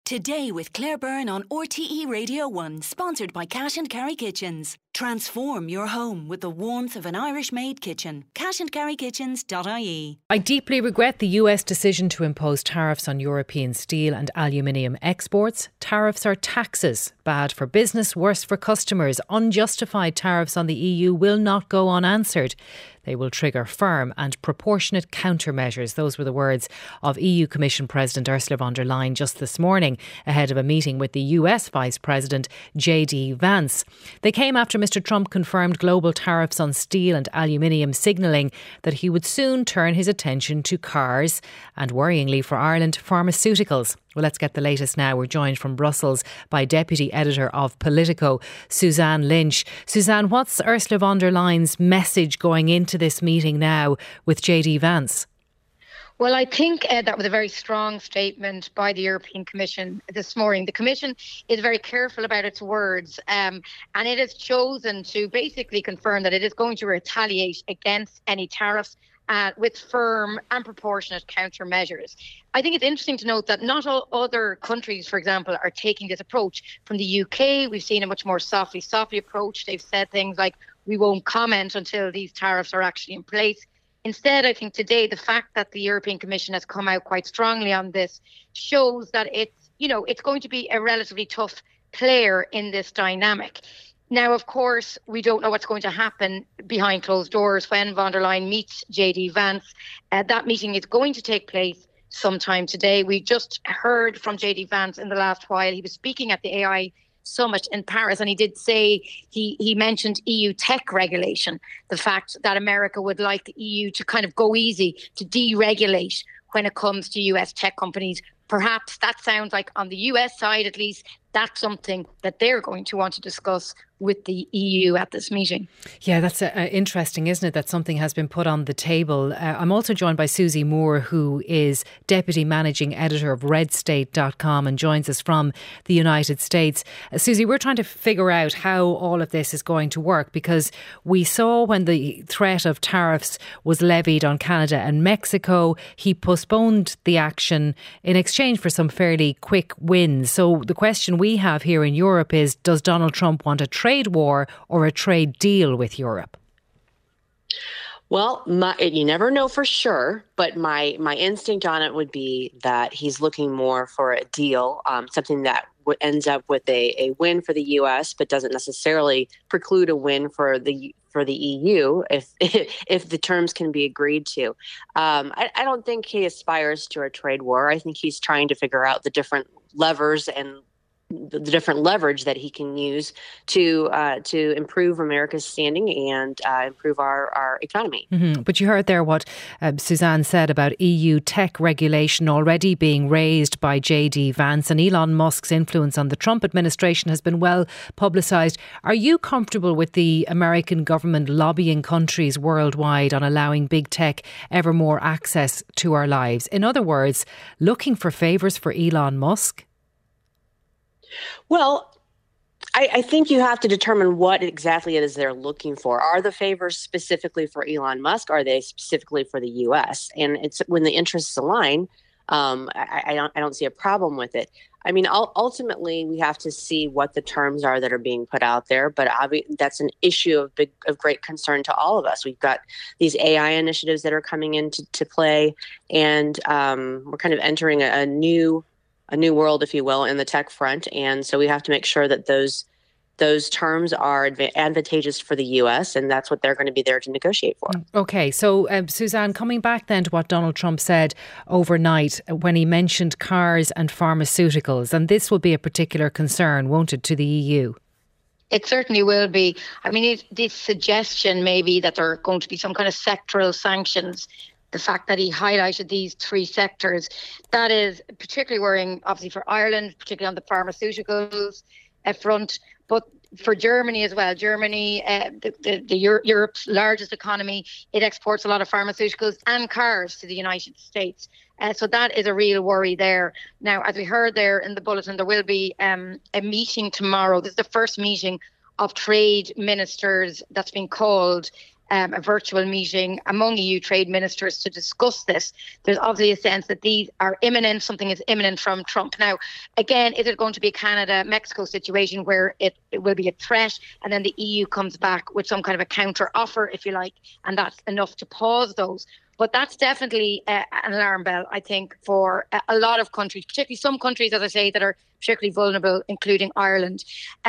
Today with Claire Byrne on RTE Radio 1, sponsored by Cash and Carry Kitchens. Transform your home with the warmth of an Irish-made kitchen. cashandcarrykitchens.ie. I deeply regret the US decision to impose tariffs on European steel and aluminium exports. Tariffs are taxes. Bad for business, worse for customers. Unjustified tariffs on the EU will not go unanswered. They will trigger firm and proportionate countermeasures. Those were the words of EU Commission President Ursula von der Leyen just this morning ahead of a meeting with the US Vice President JD Vance. They came after Mr Trump confirmed global tariffs on steel and aluminium, signalling that he would soon turn his attention to cars and, worryingly for Ireland, pharmaceuticals. Well, let's get the latest now. We're joined from Brussels by Deputy Editor of Politico, Suzanne Lynch. Suzanne, what's Ursula von der Leyen's message going into this meeting now with JD Vance? Well, I think that was a very strong statement by the European Commission this morning. The Commission is very careful about its words, and it has chosen to basically confirm that it is going to retaliate against any tariffs with firm and proportionate countermeasures. I think it's interesting to note that not all other countries, for example, are taking this approach. From the UK, we've seen a much more softly approach. They've said things like, we won't comment until these tariffs are actually in place. Instead, I think today, the fact that the European Commission has come out quite strongly on this shows that it's going to be a relatively tough player in this dynamic. Now, of course, we don't know what's going to happen behind closed doors when von der Leyen meets JD Vance. That meeting is going to take place sometime today. We just heard from JD Vance in the last while. He was speaking at the AI Summit in Paris, and he did say he mentioned EU tech regulation, the fact that America would like the EU to kind of go easy, to deregulate when it comes to US tech companies. Perhaps that sounds like, on the US side at least, that's something that they're going to want to discuss with the EU at this meeting. Yeah, that's interesting, isn't it, that something has been put on the table. I'm also joined by Susie Moore, who is Deputy Managing Editor of RedState.com and joins us from the United States. Susie, we're trying to figure out how all of this is going to work, because we saw when the threat of tariffs was levied on Canada and Mexico, he postponed the action in exchange for some fairly quick wins. So the question we have here in Europe is, does Donald Trump want a trade war or a trade deal with Europe? Well, you never know for sure, but my instinct on it would be that he's looking more for a deal, something that ends up with a win for the U.S., but doesn't necessarily preclude a win for the EU if the terms can be agreed to. I don't think he aspires to a trade war. I think he's trying to figure out the different levers and the different leverage that he can use to improve America's standing and improve our economy. Mm-hmm. But you heard there what Suzanne said about EU tech regulation already being raised by JD Vance, and Elon Musk's influence on the Trump administration has been well publicised. Are you comfortable with the American government lobbying countries worldwide on allowing big tech ever more access to our lives? In other words, looking for favours for Elon Musk? Well, I think you have to determine what exactly it is they're looking for. Are the favors specifically for Elon Musk? Are they specifically for the U.S.? And it's when the interests align, I don't see a problem with it. I mean, ultimately, we have to see what the terms are that are being put out there. But that's an issue of great concern to all of us. We've got these AI initiatives that are coming into play, and we're kind of entering a new world, if you will, in the tech front. And so we have to make sure that those terms are advantageous for the US, and that's what they're going to be there to negotiate for. Okay, so Suzanne, coming back then to what Donald Trump said overnight when he mentioned cars and pharmaceuticals, and this will be a particular concern, won't it, to the EU? It certainly will be. I mean, this suggestion maybe that there are going to be some kind of sectoral sanctions, the fact that he highlighted these three sectors, that is particularly worrying, obviously, for Ireland, particularly on the pharmaceuticals front, but for Germany as well. Germany, Europe's largest economy, it exports a lot of pharmaceuticals and cars to the United States. So that is a real worry there. Now, as we heard there in the bulletin, there will be a meeting tomorrow. This is the first meeting of trade ministers that's been called a virtual meeting among EU trade ministers to discuss this. There's obviously a sense that these are imminent, something is imminent from Trump. Now, again, is it going to be a Canada-Mexico situation where it will be a threat and then the EU comes back with some kind of a counter offer, if you like, and that's enough to pause those? But that's definitely an alarm bell, I think, for a lot of countries, particularly some countries, as I say, that are particularly vulnerable, including Ireland.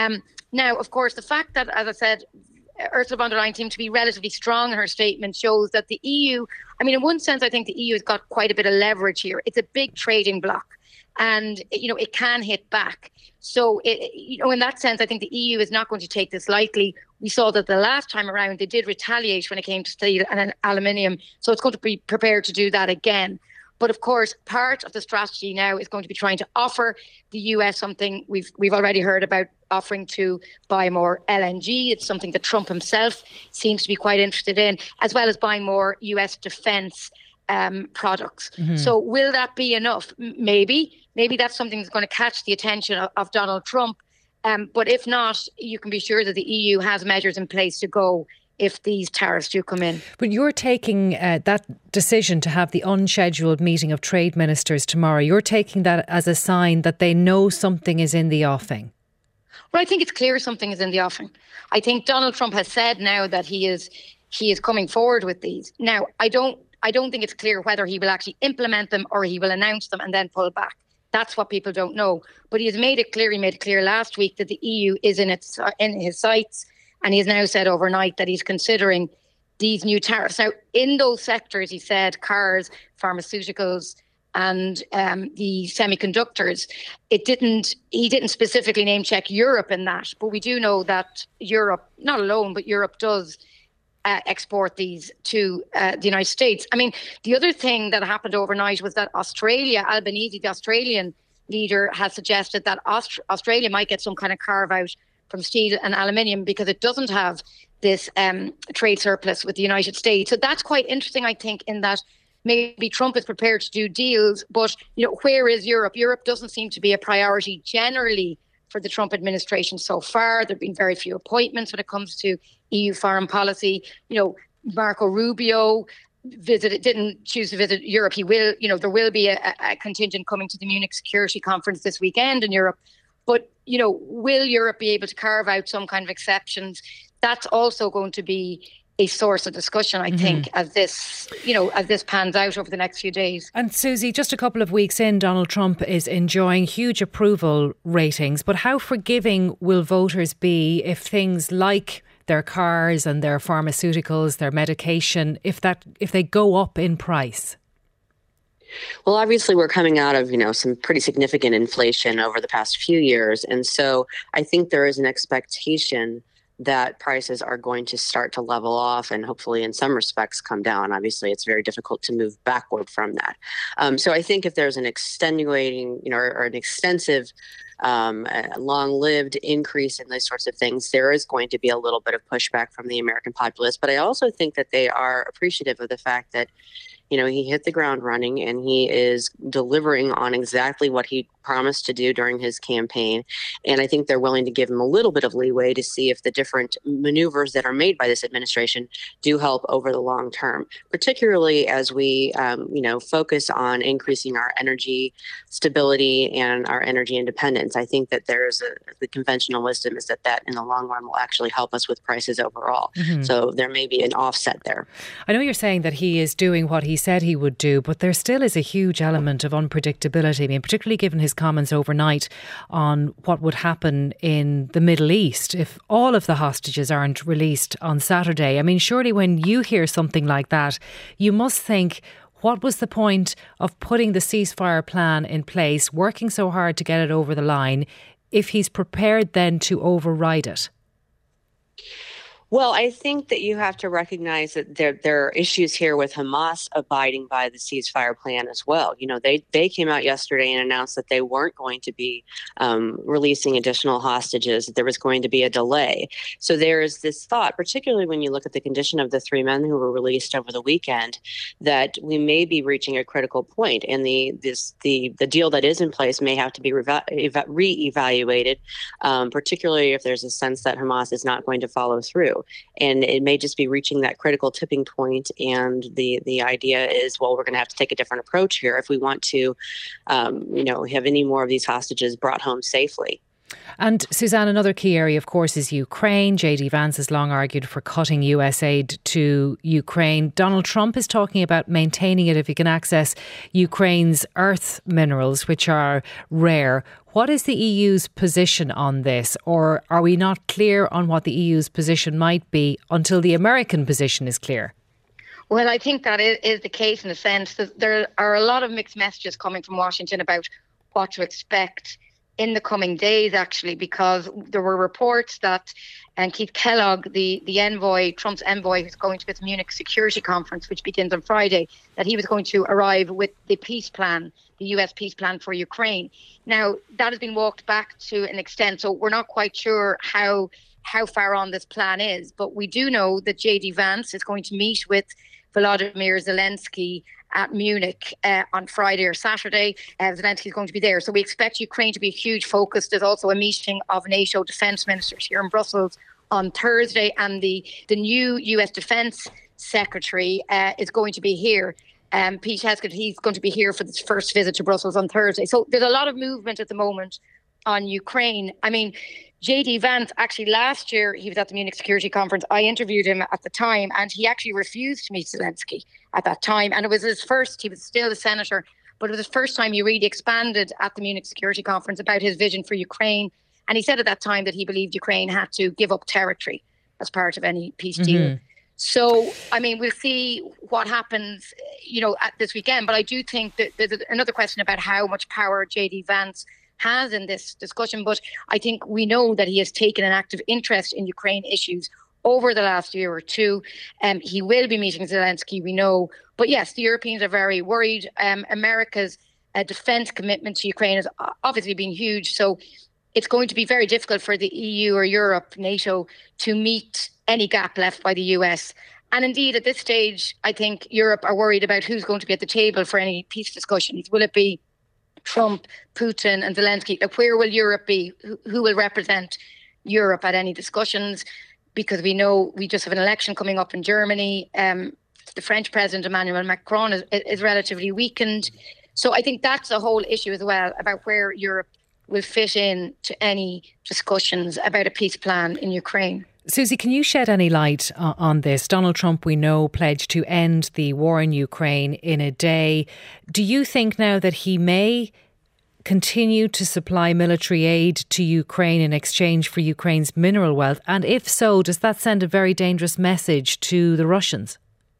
Now, of course, the fact that, as I said, Ursula von der Leyen seemed to be relatively strong in her statement shows that the EU, I mean, in one sense, I think the EU has got quite a bit of leverage here. It's a big trading bloc and, it can hit back. So, in that sense, I think the EU is not going to take this lightly. We saw that the last time around, they did retaliate when it came to steel and aluminium. So it's going to be prepared to do that again. But of course, part of the strategy now is going to be trying to offer the US something we've already heard about, offering to buy more LNG. It's something that Trump himself seems to be quite interested in, as well as buying more US defense products. Mm-hmm. So will that be enough? Maybe that's something that's going to catch the attention of Donald Trump. But if not, you can be sure that the EU has measures in place to go if these tariffs do come in. But you're taking that decision to have the unscheduled meeting of trade ministers tomorrow, you're taking that as a sign that they know something is in the offing? Well, I think it's clear something is in the offing. I think Donald Trump has said now that he is coming forward with these. Now, I don't think it's clear whether he will actually implement them or he will announce them and then pull back. That's what people don't know. But he has made it clear last week that the EU is in his sights, and he has now said overnight that he's considering these new tariffs. Now, in those sectors, he said cars, pharmaceuticals, and the semiconductors. He didn't specifically name check Europe in that, but we do know that Europe, not alone, but Europe does export these to the United States. I mean, the other thing that happened overnight was that Australia, Albanese, the Australian leader, has suggested that Australia might get some kind of carve out from steel and aluminium because it doesn't have this trade surplus with the United States. So that's quite interesting, I think, in that maybe Trump is prepared to do deals, but where is Europe? Europe doesn't seem to be a priority generally for the Trump administration so far. There have been very few appointments when it comes to EU foreign policy. Marco Rubio didn't choose to visit Europe. He will, there will be a contingent coming to the Munich Security Conference this weekend in Europe. But, will Europe be able to carve out some kind of exceptions? That's also going to be a source of discussion, I think, as this pans out over the next few days. And Susie, just a couple of weeks in, Donald Trump is enjoying huge approval ratings. But how forgiving will voters be if things like their cars and their pharmaceuticals, their medication, if they go up in price? Well, obviously, we're coming out of, some pretty significant inflation over the past few years. And so I think there is an expectation that prices are going to start to level off and hopefully in some respects come down. Obviously, it's very difficult to move backward from that. So I think if there's an extenuating, or an extensive long-lived increase in those sorts of things, there is going to be a little bit of pushback from the American populace. But I also think that they are appreciative of the fact that he hit the ground running and he is delivering on exactly what he promised to do during his campaign. And I think they're willing to give him a little bit of leeway to see if the different maneuvers that are made by this administration do help over the long term, particularly as we, focus on increasing our energy stability and our energy independence. I think that the conventional wisdom is that in the long run will actually help us with prices overall. Mm-hmm. So there may be an offset there. I know you're saying that he is doing what he said he would do, but there still is a huge element of unpredictability. I mean, particularly given his comments overnight on what would happen in the Middle East if all of the hostages aren't released on Saturday. I mean, surely when you hear something like that, you must think, what was the point of putting the ceasefire plan in place, working so hard to get it over the line, if he's prepared then to override it? Well, I think that you have to recognize that there are issues here with Hamas abiding by the ceasefire plan as well. They came out yesterday and announced that they weren't going to be releasing additional hostages, that there was going to be a delay. So there is this thought, particularly when you look at the condition of the 3 men who were released over the weekend, that we may be reaching a critical point, and the deal that is in place may have to be reevaluated, particularly if there's a sense that Hamas is not going to follow through. to. And it may just be reaching that critical tipping point. And the idea is, well, we're going to have to take a different approach here if we want to, have any more of these hostages brought home safely. And Suzanne, another key area, of course, is Ukraine. J.D. Vance has long argued for cutting US aid to Ukraine. Donald Trump is talking about maintaining it if he can access Ukraine's earth minerals, which are rare. What is the EU's position on this? Or are we not clear on what the EU's position might be until the American position is clear? Well, I think that is the case in a sense that there are a lot of mixed messages coming from Washington about what to expect in the coming days, actually, because there were reports that Keith Kellogg, the envoy, Trump's envoy, who's going to this Munich Security Conference, which begins on Friday, that he was going to arrive with the peace plan, the US peace plan for Ukraine. Now, that has been walked back to an extent, so we're not quite sure how far on this plan is. But we do know that J.D. Vance is going to meet with Volodymyr Zelensky at Munich on Friday or Saturday. Zelensky is going to be there. So we expect Ukraine to be a huge focus. There's also a meeting of NATO defence ministers here in Brussels on Thursday, and the new US Defence Secretary is going to be here. Pete Hegseth, he's going to be here for this first visit to Brussels on Thursday. So there's a lot of movement at the moment on Ukraine. I mean, J.D. Vance, actually last year, he was at the Munich Security Conference. I interviewed him at the time, and he actually refused to meet Zelensky at that time. And it was his first, he was still a senator, but it was his first time he really expanded at the Munich Security Conference about his vision for Ukraine. And he said at that time that he believed Ukraine had to give up territory as part of any peace deal. So, I mean, we'll see what happens, at this weekend. But I do think that there's another question about how much power J.D. Vance has in this discussion. But I think we know that he has taken an active interest in Ukraine issues over the last year or two. He will be meeting Zelensky, we know. But yes, the Europeans are very worried. America's defence commitment to Ukraine has obviously been huge. So it's going to be very difficult for the EU or Europe, NATO, to meet any gap left by the US. And indeed, at this stage, I think Europe are worried about who's going to be at the table for any peace discussions. Will it be Trump, Putin and Zelensky? Like, where will Europe be? Who will represent Europe at any discussions? Because we know we just have an election coming up in Germany. The French president, Emmanuel Macron, is relatively weakened. So I think that's a whole issue as well about where Europe will fit in to any discussions about a peace plan in Ukraine. Susie, can you shed any light on this? Donald Trump, we know, pledged to end the war in Ukraine in a day. Do you think now that he may continue to supply military aid to Ukraine in exchange for Ukraine's mineral wealth? And if so, does that send a very dangerous message to the Russians?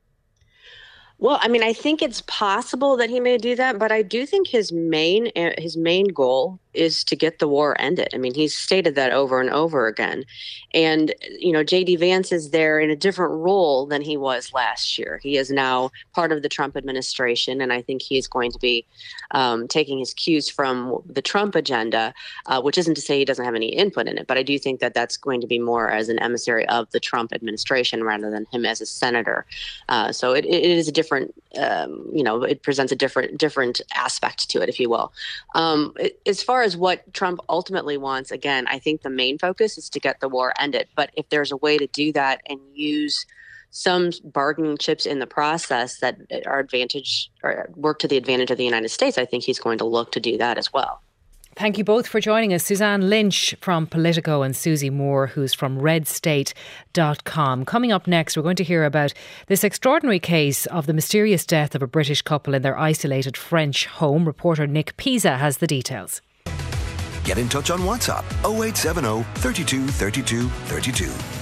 Well, I mean, I think it's possible that he may do that, but I do think his main goal is to get the war ended. I mean, he's stated that over and over again. And, J.D. Vance is there in a different role than he was last year. He is now part of the Trump administration, and I think he's going to be taking his cues from the Trump agenda, which isn't to say he doesn't have any input in it, but I do think that that's going to be more as an emissary of the Trump administration rather than him as a senator. So it is a different, it presents a different aspect to it, if you will. As far as what Trump ultimately wants, again, I think the main focus is to get the war ended. But if there's a way to do that and use some bargaining chips in the process that are advantage or work to the advantage of the United States, I think he's going to look to do that as well. Thank you both for joining us. Suzanne Lynch from Politico and Susie Moore, who's from redstate.com. Coming up next, we're going to hear about this extraordinary case of the mysterious death of a British couple in their isolated French home. Reporter Nick Pisa has the details. Get in touch on WhatsApp 0870 32 32 32.